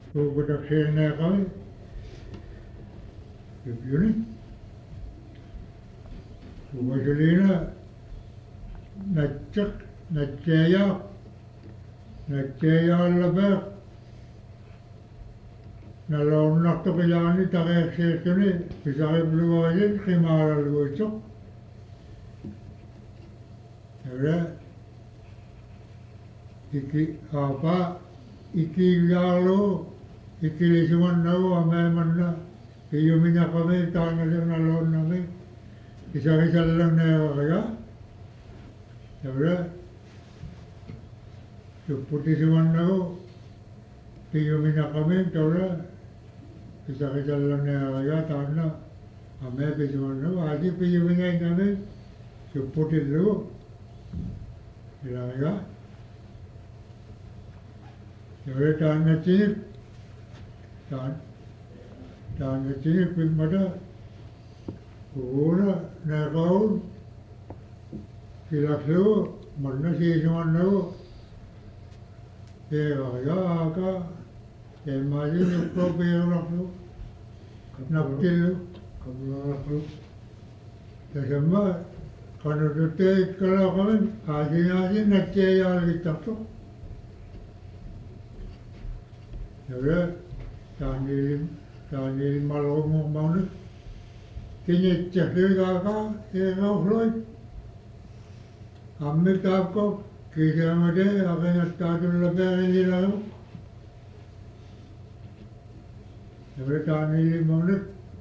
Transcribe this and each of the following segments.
Kuukutaksiinaa kami yuni kuukasulina natsak natseejaallapaa naloonnartoqilaani tareersiirsuni pisaripluguasin qimaalalguitsoq ora iki aapa ikiillaarlu ikilisumannagu ameemanna piyuminaqami taangalernaloonnami isarisallerneerariga ora supputisumannagu piyuminaqami tora isarisallerneerariga taanna ameepisumannagu aati piyuminainami supputillugu ilariga ora taannatsinik taannatsinik pimmata kuuna neeqaun kilaklugu manna siisumannagu peerariga aaka eemmaasi nukkoo peerulaqlu naptillu kamulaqlu tasamma qanututtee ikkalaqamin aasinaasi natseejaalgittartuq ora taaniilimalrumurmaunut kinitsaksluigaaqa eeqauqluit ammitaapko kiisaamate aqingattaatullapeerinilaju ora taaniilimaunut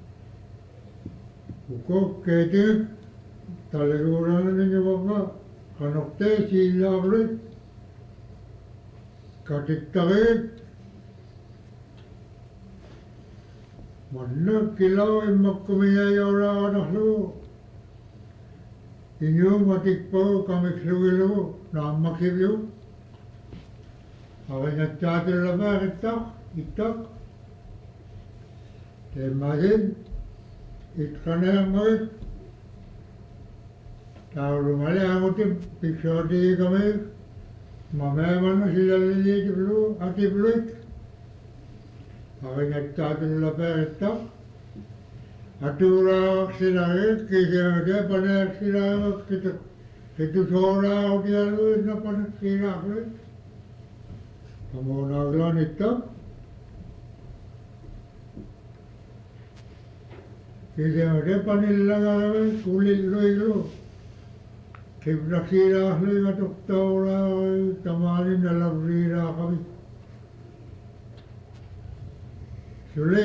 ukko keetig taliguurananiñuvaqqa qanortee siillaarulit katiktariit manna kilau immakkumiyajoraaqanarlugu iñuumatikpagu kamiklugilugu naammaksivlugu aqingatsaatullapeerittaq ittaq teemmasin itqaneerngagit taurumaliamutim piksootigikamik mameemanna silalliliitiplugu atipluit aqingatsaatullapeerittaq atuuraaqsinagit kiisiamate paneaqsinaamak kitusooraautialuit napanakkiinaaqluit tamuunaaglaanittaq kiisiamate panillagaavit kulilluiglu kibnaksiiraaqluiga tuqtauraa tamaanin nalavriiraaqavit suli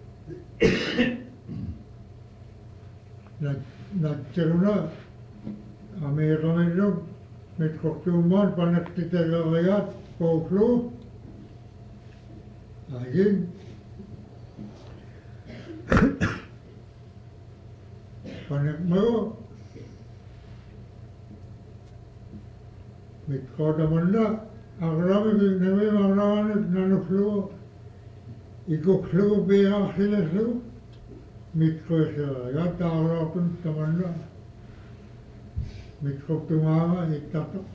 natseruna ameeqamillum mitqortuummaan panaktitagariat pouklu ayin panakmagu mitqotamanna aqrami nami maqnaanit nanuklugu ikuklugu piiqarsilaslugu mitqoiseraga taaraaqtun tamanna mitqortumaama ittaqtoq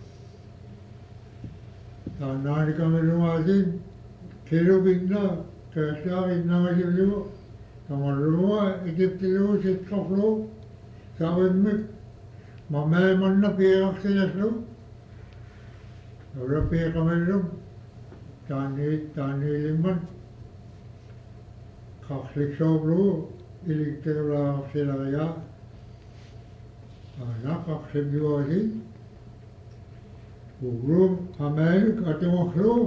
taannaanikamilumaasin kilupinna keessaarinnamasillugu tamalluga itiptilugu sitqorlugu savimmik mameemanna piiqarsilaslugu ora piiqamillum taanniilimman qarsliksooplugu ilikterulaaqsilariga aana qarsibjuasin uglum ameelik atimaqlugu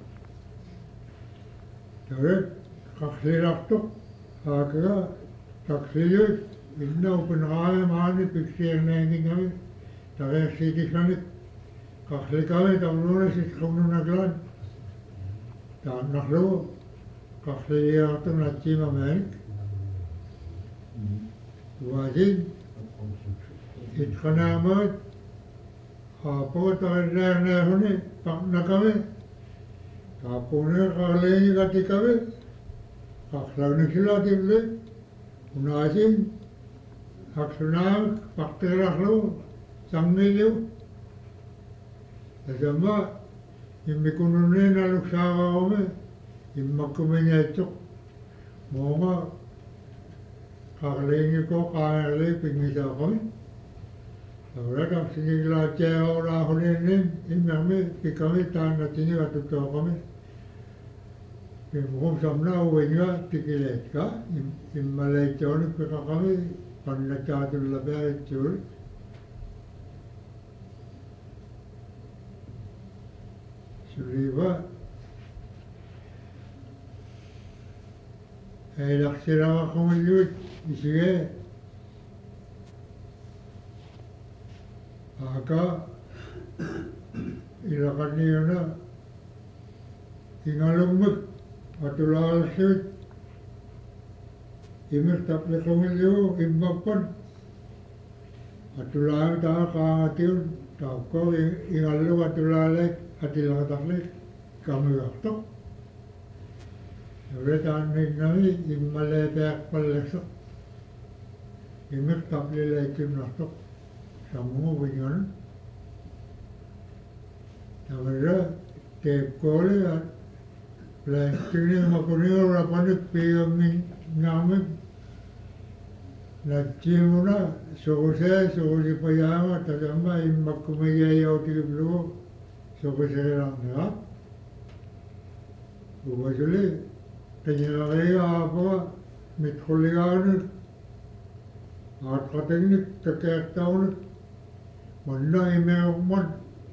taret qarslilaqtuq aakiga taksiyut inna upunraayamaani piksierneenkingami tareersiitislamik qarslikami tamluunisitqumnunaklan taannaqlugu qarsiliartum natsiimameelik uasin itqanaamat aapotarinneerneeruni paqnakami kaappuune qarliinigatikami qarslagniksilativli unaasin aksunaamik paqtiqraqlugu sammillu tasamma immikununniin aluksaaqaaqumi immakkumenya itsuk moonga qarliingi ko qaangerli pingisaaqami Ahora sini la che ora honen immermi pikami taana tini vatuttoqami imhum samna uinga tikiletka immaleitoni pikaqami pannataatulla baarittuul suliva eilaxsiraqaqumilluut isige Aka ilaqanniuna ingalummak atulaalsut imirtapliqumillu immappan atulaami taa qaangatiun taakko ingallu atulaalek atilaqataqlik kamiuartoq uretaanninnami immaleepeaqpallaqsoq imirtaplileikimnartoq Samu binyon. Namanya tekole plastini makuni orang panik piamin ngamin. Najimuna sogose payama tadamba immakumaya yauti blu sogose rangga. Ubasuli kenyalaya apa mitkulian. Art katingnik tekek tahun. Mana imeumman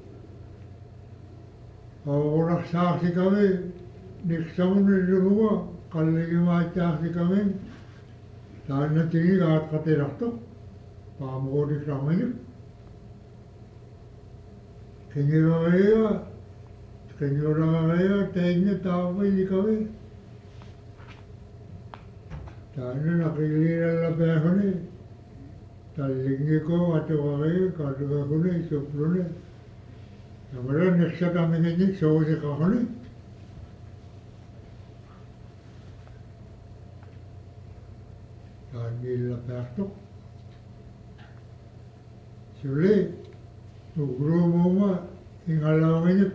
orang saksi kami niksamun di rumah kalau lagi saksi kami tanah tinggi kat kate rakto pamu di ramai kenyora tehnya tahu ini kami tanah nak iliran lebih kami Talingi ko atawari kaduga kuni suplune. Namara neksha kami ni soose kahani. Tanil lapakto. Sule ugro moma ingalawangin.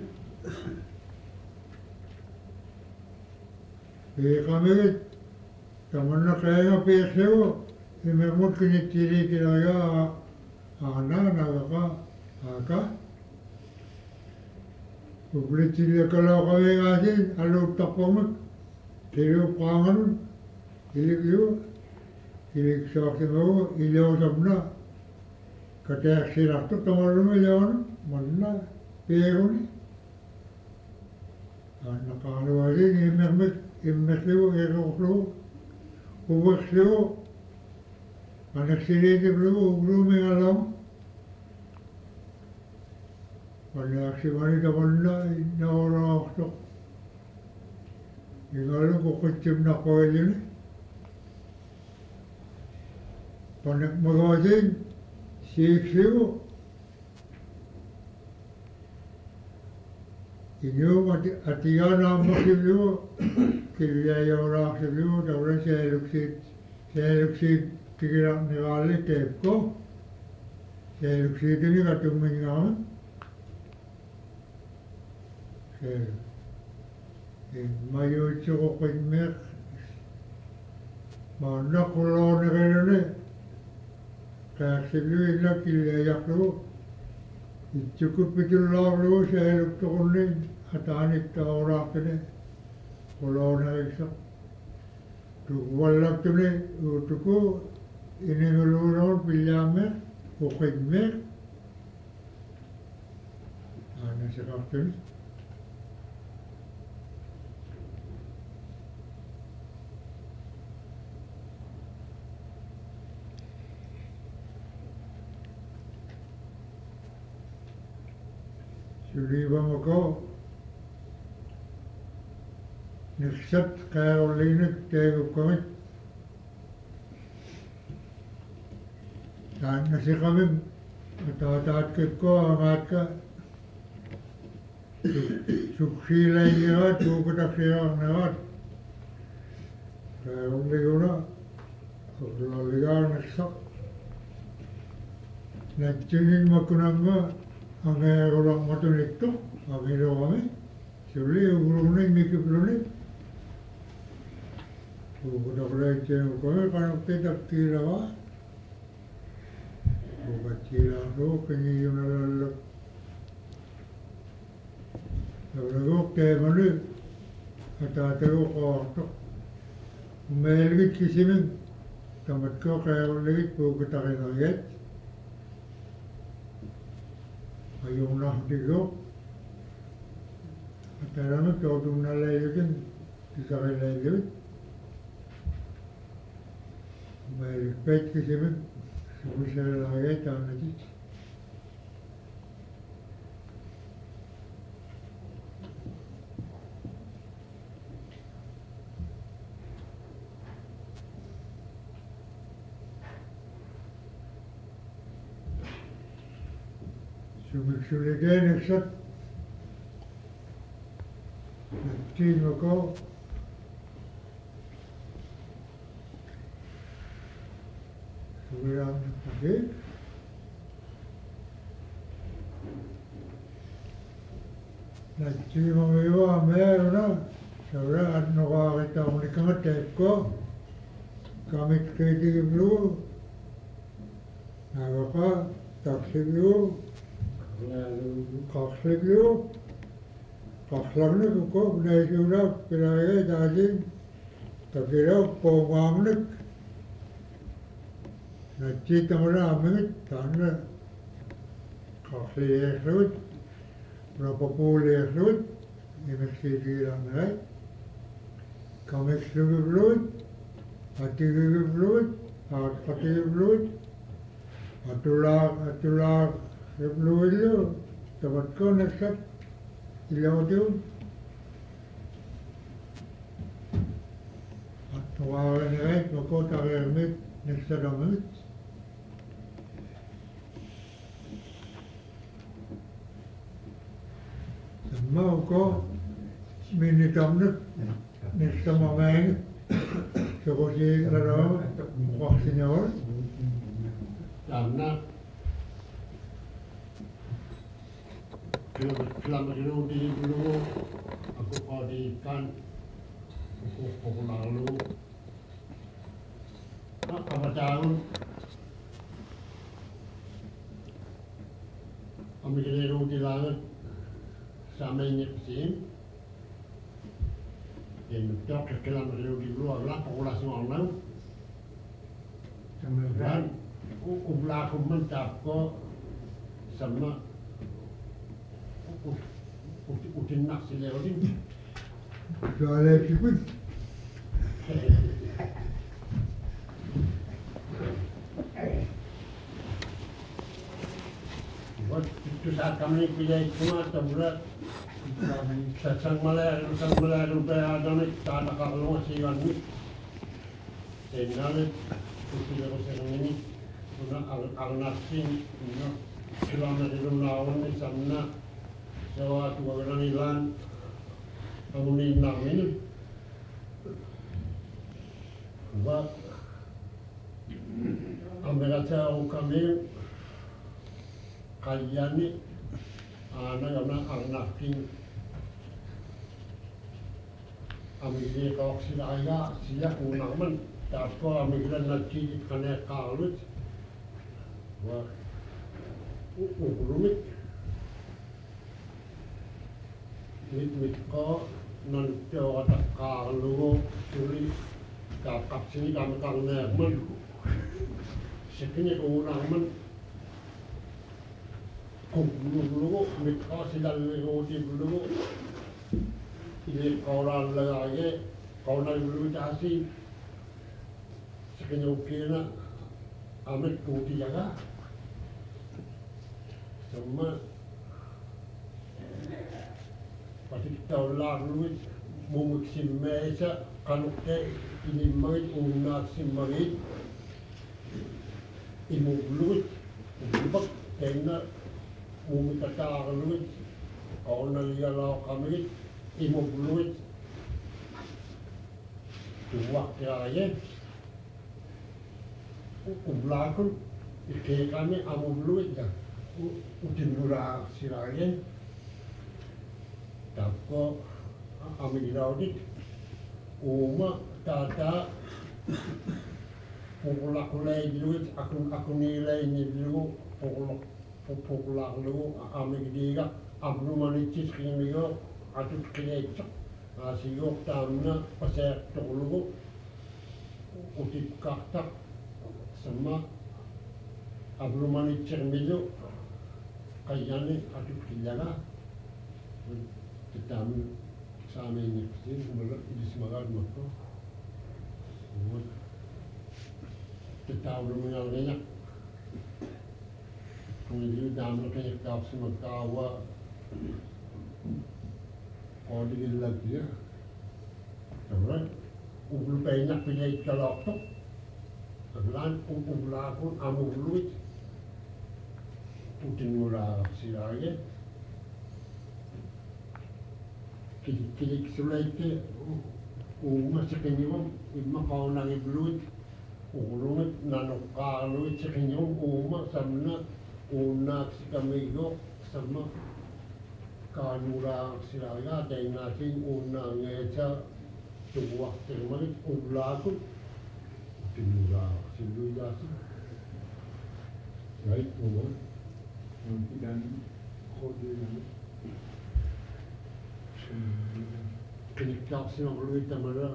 Kami tamanna kaya pesewo. Memang kini ciri kiraya anak naga aka publik ciri kalau kau ngasih alu takomek ciri pangan ilik saksi mau ilau sabna kata sirak tu tamarum ilau mana peruni anak kalau lagi imek lewo erok ubah lewo Anak sini di belum mengalam. Anak si mana tamanna na orang tu. Ingalu ko kucing nak kau ini. Panak magazin siu. Inyo atiyan ang makilu. Kaya orang siu orang saya luksit. Kira nilai tepko, saya luksi ini kata mengingat, saya mayu cukup banyak, mana kalau negara ni, kayak sebelum ini kira tu, cukup betul lalu saya lukto ni, hatanik orang ni, kalau negara tu, walak tu ni, tu ini ngelurur pilihame, ukidme, anak sekarang sudah bangko, nisat kaya ulinet kaya kami. Dan nasi kami taat ko angat ka suksi lagi at tukatak siya angat kaya uliguna laligaw nasak nagtingin makunanga ang orang matunik to ang ilo kami suli ugrunay mikiplunik Udah ko kan kita kira kecil aku pengen lalu lalu ke mana ada terus orang melgit kisimin tamat ko kaya melgit po kita kaya ayong nak digo at alam ko tung nalayakin kita kaya melgit kisimin Bisa lagi tahun lagi. Sulit ni set. Nanti mako. Sudah tadi. Nanti mengiwa merana. Sudah ada orang kita menikah teko. Kami kerja dulu. Apa taksi dulu. Taksi dulu. Taksi ni kok naik sudah kerja jadi. Tapi dah pengam ni. Nanti tamara amit tanah kahli esrut, berapa puluh esrut, ini segi ramai, kami esrut, hati esrut, hati esrut, atulah esrut itu, tempat kau nesat, ilau tu, atulah ni, kau tak amit nesat amit. Mau ko minitam ni sama main seperti ada vaksinnya karena selama di dulu aku kodikan aku lalu apa tahun kami kena roti langit sama ini sih, yang dokter kelam di luar lah populasi orang, dan ulah komentar ko sama utin nak silerin. Soalnya siput. Itu saat kami pilih cuma seberat Sasang malaya rupiah ada ni tak kalau masih kan ni, sebenarnya kita kalau ini, guna al-nafsin, guna selama di rumah ni sana, sewa tu orang ilan, kamu ni nak ini, buat ambil aja kami kajian ni, anak al-nafsin. Ambil kalau sila unaman, tapi ambil nanti kena kalut, wah, rumit, kau nanti ada kalu, sulit, kakak sini kami kena men, sekinya unaman, dulu, kau sila lagi dulu. Ini orang lagi, orang dulu casi, sekian ukirna, amat kuti jaga, semua, pasti kita ulang dulu, mungkin meja, kanuknya ini mungkin unak si mungkin, ibu dulu, ibu kena mungkin kata dulu, orang lihat lau kami. Ibu buluit dua kaya belakang ike kami amu buluit ya utin dura sirayen tako ami dilaudit uma tata pukulak-kulay diluit aku nilai ni dulu pukulak lu amig diga ablu manicis kiniyo atut kinecak asiyok tamna pasek toklugo utip kaktak sama ablu manicir milu kayani atut kilaga kita sama ini pasti mulai di semangat mako kita belum mengalaminya kemudian dalam kayak kau semua kawa kau di lagi ya kemudian ulu banyak pilih calok tu kemudian ulu aku amu luit putin murah silanya kilik sulai ke masih kenyum imma kau nangi luit ulungan nanokalo sa kanyang samna unak si kamigo sama kanura silaya dahil natin unang sa tuwak termalik ulago tinura siluya si right mo dan kodi lang kinikak siya ulit tamara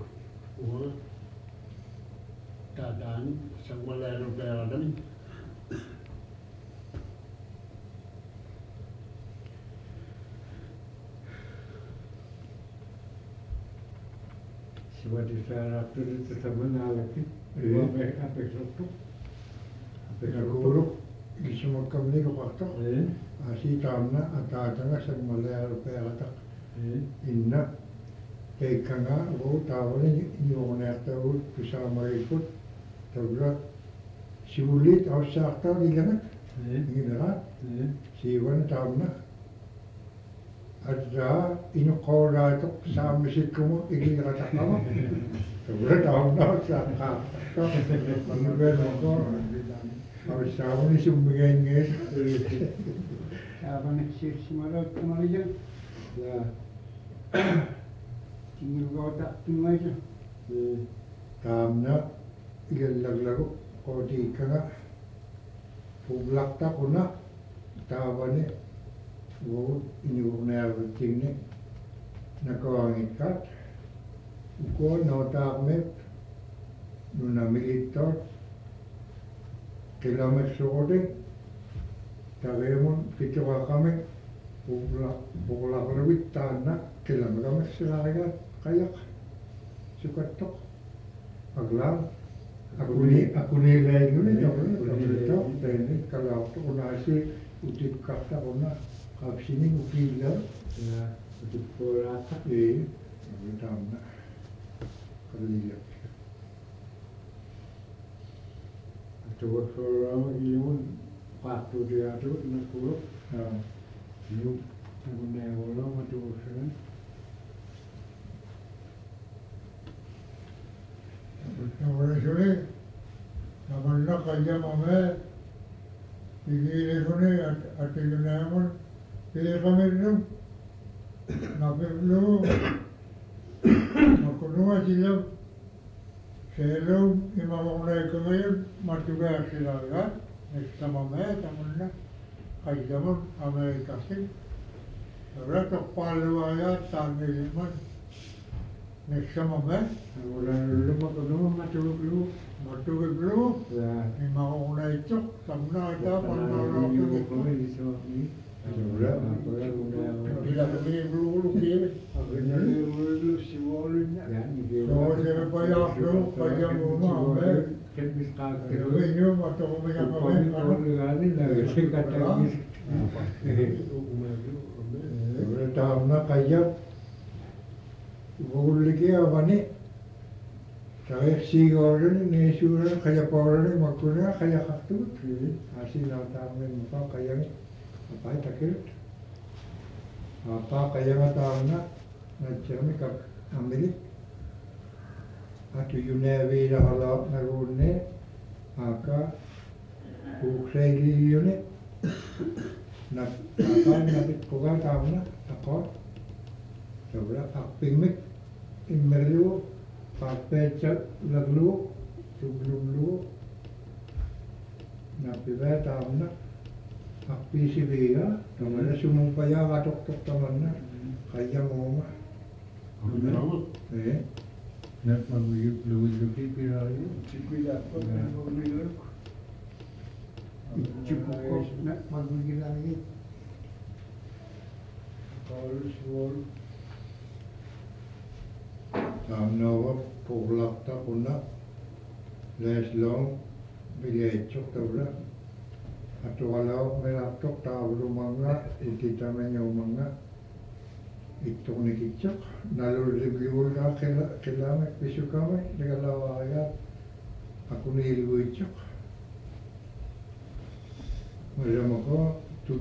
keadaan sang malero keadaan Sebab di sana tu tetap mengalami dua apa itu guru di semua kami ke waktu asih tamna atau sang malero keadaan inna kekanga wo tawani yone tahu bersama ikut terus sulit ausah tahu di mana ini dah siwan tahu na ada inu kola itu sama si kamu ini kata kamu terus tahu na ausah tahu ini berlaku ausah ini sumbernya apa nih sih semua kemarin ya tinggal kau tak tinggal je. Tamna ilalaglago o di kanga publak ta kuna tawani wo inyurna tingne nakawangit kat uko nota me nuna militar kilometer sode taremon kitawa kame publak lebih tanah kilometer selaya kayak suka tok aglang aku nilai dulu tok ini kalau aku nasi utip kata ona kapsini ukila Ya, utip korata. Pertama kerja Coba kalau ilmu patu dia tu nak kuruk. Ilmu aku ni orang macam mana? orang sini namanya kerja mama pilih sini ada yang namun pilih kami itu nabi lu aku nua silam selum imam orang kami matuga silaga next mama namanya kerja mama Amerika sih berarti palu ayat tanggal lima next mama Orang dulu macam mana macam dulu. matuga dulu Ya. imam orang itu samna ada pandang Ilmu itu kami di sini. Sudah. bila kami dulu kini Akhirnya dulu si Walnya. Ya, ni So, saya bayar dulu, bayar rumah, Kan bisa Itu ini waktu kami yang kami Tahamna kayak Buguliki awani Saya sigorun ni suran kaya poran makuna kaya kaktu Asih tahamin muka kaya apa takir apa kaya tahamna Najami kak ambil Atu yunevi hala nagune aka uksegi yune na apa napit kuga tahamna apa Sobra akpingmik immerlu, papecak laglu, sublumlu, napiwe tamna, api sibiya, tamana sumumpaya katok-tok tamana, kaya ngoma. Net maguyup luwi-luwi pirayo. Sikuya ko maguyup. Ichipukok na maguyilangit. Kalswol. Tamnawa puglakta kuna. Leslong bilecok tabla. Atau kalau melaptok tahu manga, itita menyo manga. Itu ni kicak, nalur libliul na kailangan pisu kami, nagalawaya. Ako ni ilwicak. Malam ako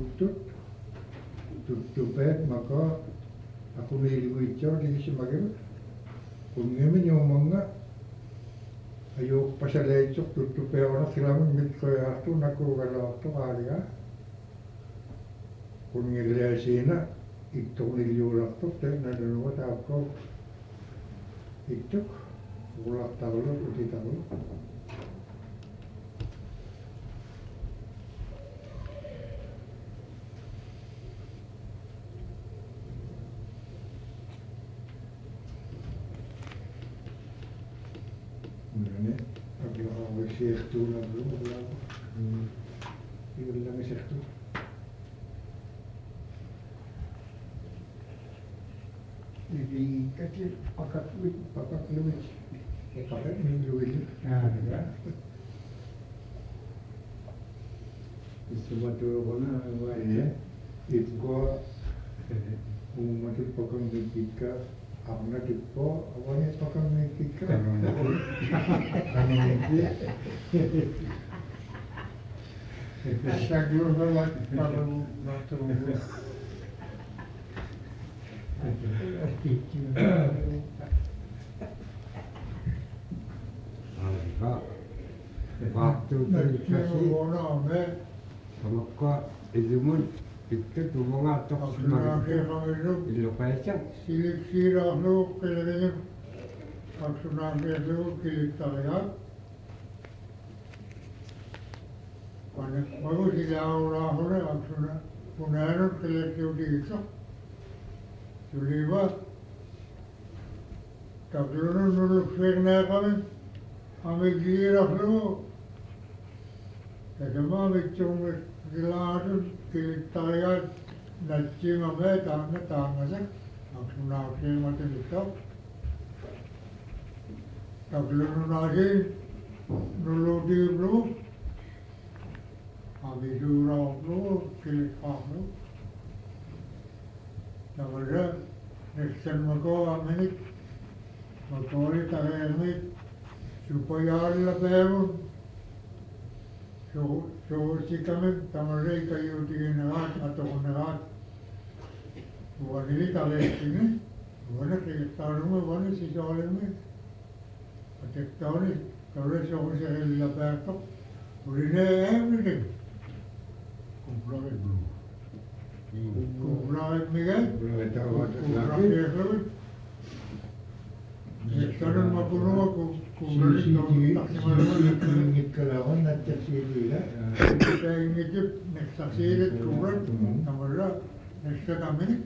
tutupet maka ako ni ilwicak di semagam. Kung ngayon yung mga ayok pasalecok tutupet ako na kailangan mit ko yato nakugalaw to kaya. Kung ngilesina itu niliurak tuh teh nado wat aku itu ulat tahu uti tahu ini aku mau sih tu lah belum ini bilang sih tu Jadi kecil pakat luwih, pakat luwih. Ya. Semua tu mana ya? Itu ko umat itu pakai metika, apa tipo, awalnya pakai metika. Saya dulu kalau waktu waktu terkasih sama kau ilumun itu tu mengatok semua ilu pecah Silik sirah lu keliling aksunan itu kilik talian. Panik baru silau rahule aksunan punaru kilik itu. Suliwa, taklunun nuluk firna kami, kami girah lu. Kedema bicung gilatun kilik talian, naci mame tanga sek, aku nakir mati ditau. Taklunun aja nuluk di lu, kami surau lu kilik lu. Namanya nextan mako aminit makori tagayamit supaya alla pevo so si kami tamarei kayo tiginagat atau nagat wanili tagayamit wana kayaktarunga wana si soleme atektari kare so se la perto urine everything kumplare blue Kumpulan Miguel, kumpulan Miguel, sekarang makuno kumpulan itu tak semua ingin kelawan nanti sih lah. Kita ingin itu next sih kumpulan, namanya next kami.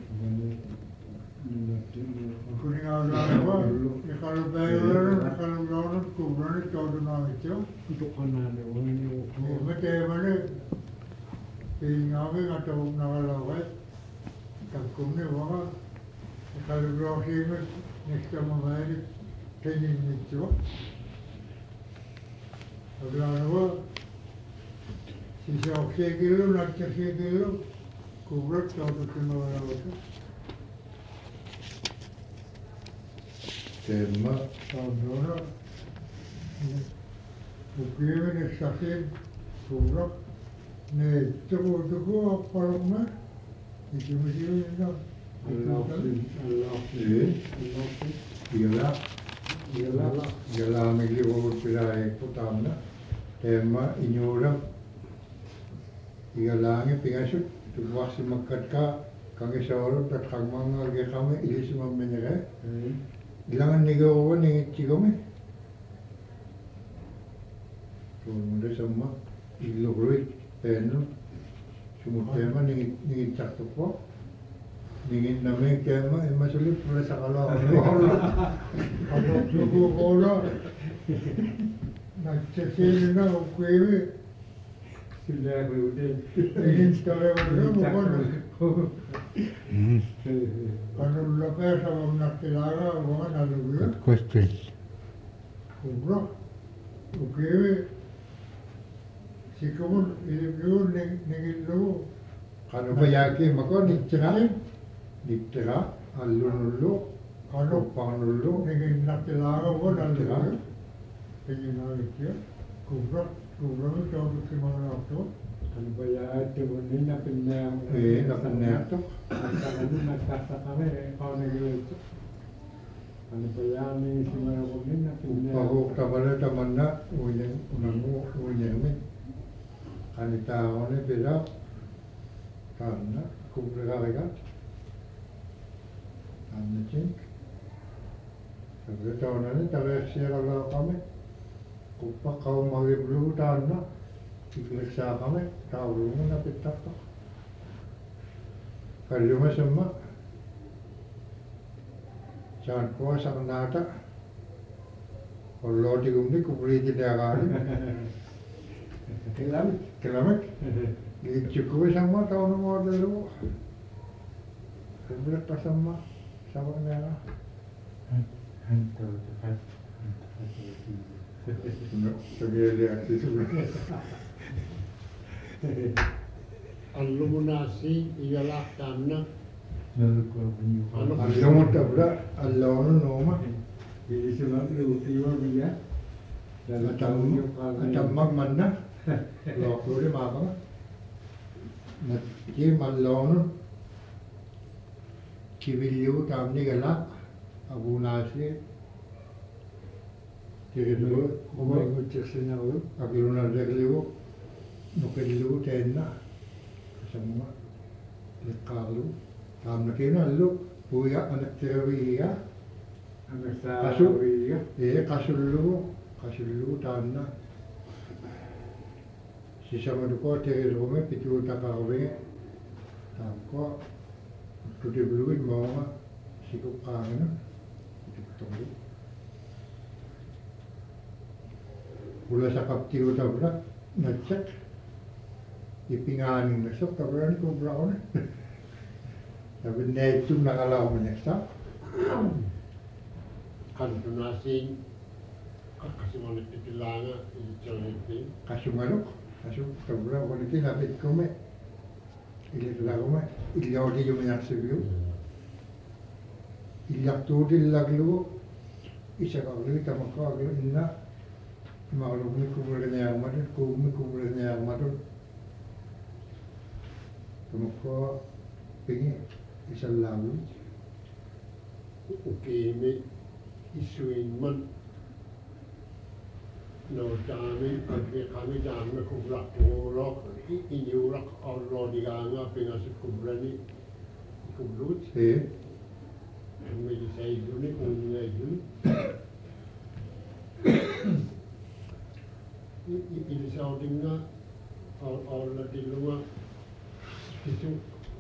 Kuning orang apa? Kalau bayar, kalau orang kumpulan itu ada nama itu. untuk kanan orang ini. Macam mana? Ingawin atau nakalawat, takumnya wah, kalau berhasil next time mahal, training itu. Kalau apa, sisa kilo, nak kilo, kubur tahu tu nakalawat. Tema tahun bukti next sakit kubur. 네, 저거 바로만 이게 무슨 Ialah megi orang pilai pertama, tema inyora, ialah ni pengasut, tu buat si makat ka, kami sahur tak kami mengajar kami ini semua menyerah, Ilangan nigawa ni chigome. Munda sama ilogroi peno. Sumutema ni chaktopo. Ni name kema emasuli pula sakala. Ano suku kono nagsasin na ukwewe. Sudah udah. Ingin sekali wala mo ano lapes ang nakilaga mga naluyo. Good question. Kubra. Ukwewe. Sikumon ilibyo ningilo. Kano ba yaki mako nitira alunullo Ano panullo ningin nakilaga mga naluyo. Ingin nalikya. Kubra. Kubra mo sabi si mga nato. Kan bayar tu ni nak pinjam. nato Kalau nak kata kami kau ni gitu. Kan bayar ni semua ni nak pinjam. pago kabala tamanna unangu unyame kanita one pera tanna kubra ga tanna cink sabre tawnane tawe siara la kame kuppa kau magi blu tanna ikleksa kame tawru na pitakta kalluma semma chan ko sangnata Kalau di rumah kubri tidak kali, kelamet, cukup sama tahun mau dulu, kubri pas sama merah. Segala itu. Alumunasi ialah karena Allah mau tabrak, Allah mau noma, Jadi sebab lu tiba dia. macam mana, lo kubri apa? Nanti malam kibiliu tamni galak, abu nasi, kiri dulu, Mau ikut cerita lu. Agiluna regliu, nukeliu tenna, semua lekalu, tam nakina lu, puya anak terawiya, Anak Kasut. saya. kasullu tanna, sisa maduko terume pitu takarwe, tamko, tuti bluin mau sikuk kangen, tunggu. Pula sakap tiu tabrak, ngecek, ipinganin nasok tabrakan ko brown. Tapi netum nakalau menyeksa. kan donasi kasih mana ketilanga jalan itu Kasumanok, kasu tabra waliti napit kome. Ili lagome, ili odi yung minaksibiyo. Ilak tudi laglo, isa kaglo, tamang kaglo, ina. Makalumi kubra niya ang madun, kubra niya ang madun. Tumako, pingi, isa laglo. ukimi isuin man no dami kami dami kubrak tulok inyurak Allah diganga pingas kubrani kublut kami say duni unya dun ini saudinga Allah dilunga itu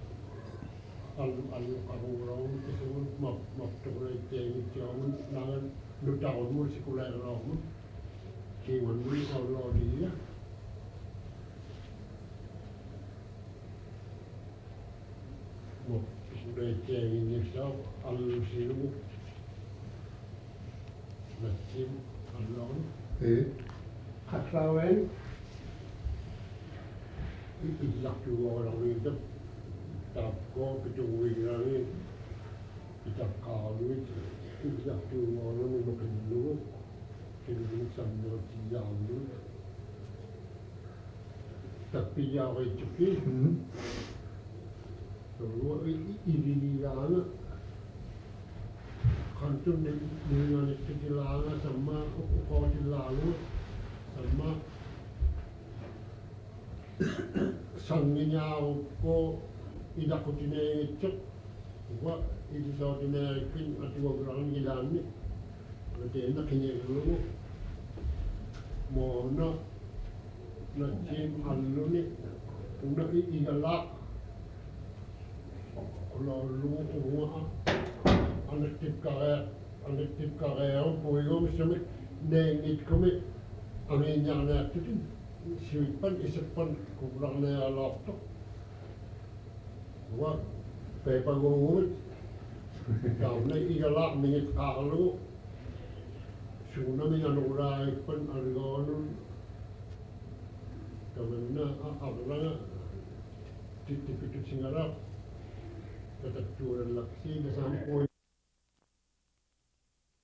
al-karurong itu mapturay teng tiawan nangan lutawon mo si kulay rom kiwan mo Allah dia mapturay teng ini sa al-silu nasim Allah kasawen ilak juga orang itu tapko pitungwi nani itakalu iyak tu orang ni makelu kini sambil tialu tapi ya itu so ini lana kantor dengan ketilanga sama kau tilalu sama sanginya ko ida ko tinecek Wa itu sa de ne kin atu orang gilan ni. Ate na kinye lu mo na cim allu ni una igalak kalau lu semua anak tip kare ang puyo misalnya nengit kami amin yang na tu sipan isapan kurang na alap tu wa pepa gomut kau na igalak mingit kalu suna mi anurai pan argonun kamena abulanga titipitut singarap katak turan laksi na sampoy